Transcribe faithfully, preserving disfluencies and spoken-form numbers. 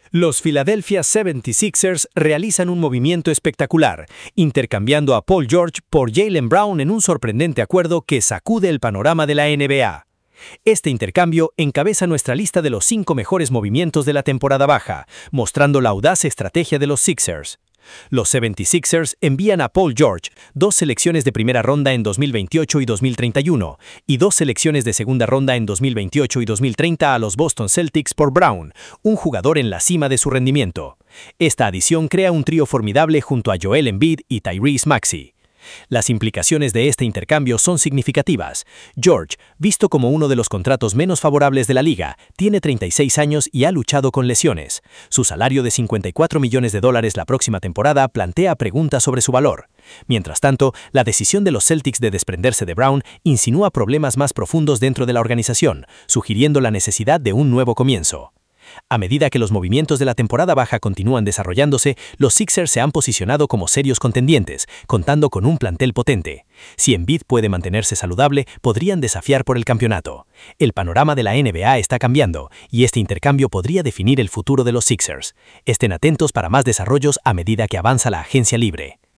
Los Philadelphia setenta y seis ers realizan un movimiento espectacular, intercambiando a Paul George por Jaylen Brown en un sorprendente acuerdo que sacude el panorama de la N B A. Este intercambio encabeza nuestra lista de los cinco mejores movimientos de la temporada baja, mostrando la audaz estrategia de los Sixers. Los setenta y seis ers envían a Paul George dos selecciones de primera ronda en dos mil veintiocho y dos mil treinta y uno y dos selecciones de segunda ronda en dos mil veintiocho y dos mil treinta a los Boston Celtics por Brown, un jugador en la cima de su rendimiento. Esta adición crea un trío formidable junto a Joel Embiid y Tyrese Maxey. Las implicaciones de este intercambio son significativas. George, visto como uno de los contratos menos favorables de la liga, tiene treinta y seis años y ha luchado con lesiones. Su salario de cincuenta y cuatro millones de dólares la próxima temporada plantea preguntas sobre su valor. Mientras tanto, la decisión de los Celtics de desprenderse de Brown insinúa problemas más profundos dentro de la organización, sugiriendo la necesidad de un nuevo comienzo. A medida que los movimientos de la temporada baja continúan desarrollándose, los Sixers se han posicionado como serios contendientes, contando con un plantel potente. Si Embiid puede mantenerse saludable, podrían desafiar por el campeonato. El panorama de la N B A está cambiando, y este intercambio podría definir el futuro de los Sixers. Estén atentos para más desarrollos a medida que avanza la agencia libre.